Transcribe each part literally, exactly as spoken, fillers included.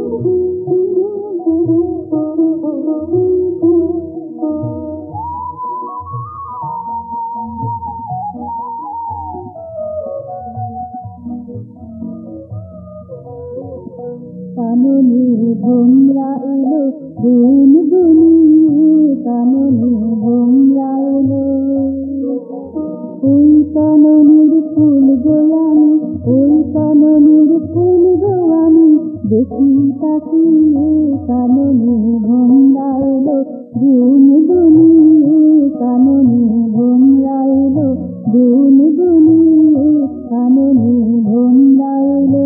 কাননে ভোমরা এলো বুন বুনি, কাননে ভোমরা এলো। ওই কাননের ফুল গো আমি, ওই কাননের ফুল গো আমি, দেখি তাকিয়ে কাননে ভোমরা এলো বুন বুনি, কাননে ভোমরা এলো বুন বুনি, কাননে ভোমরা এলো।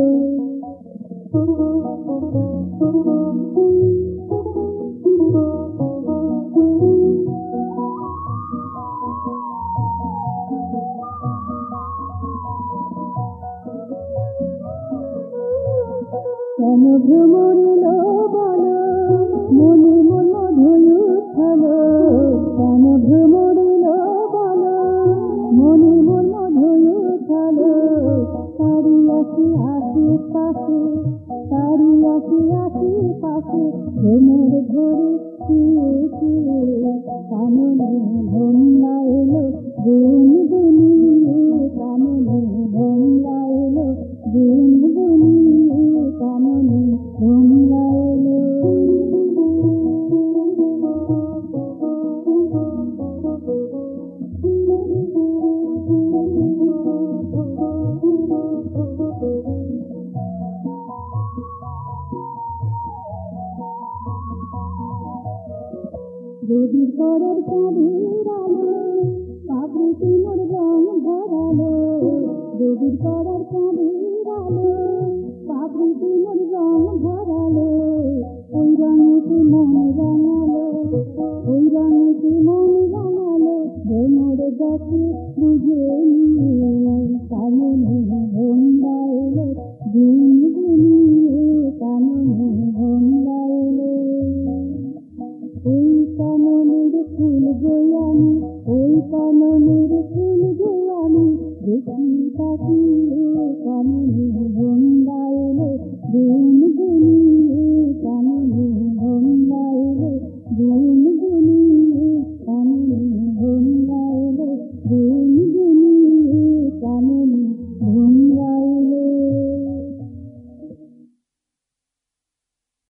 কেন ভ্রমর এলো বলো, মনে মন মধুর উঠলো, কেন ভ্রমর এলো বলো, মনে মন মধুর উঠলো। তারি আসি আশেপাশে, তারি আসি আশেপাশে, ভ্রমর ধরে শুয়ে শুয়ে, কাননে ভোমরা এলো বুন বুনি, কাননে ভোমরা এলো বুন বুনি, কাননে ভোমরা এলো। রবির পরের চাঁদের আলো, পাপড়িতে মোর রং ভরালো, রবির পরের চাঁদের আলো, পাপড়িতে মোর রং ভরালো। ওই রঙেতে মন রাঙালো, ওই রঙেতে মন রাঙালো, ভ্রমর দেখে বুঝে নিয়ে, কাননে ভোমরা এলো বুন বুনি, কাননে ভোমরা এলো। ওই কাননের ফুল গো আমি, ওই কাননের ফুল গো আমি, দেখি তাকিয়ে কাননে ভোমরা এলো বুন বুনি, কাননে ভোমরা এলো বুন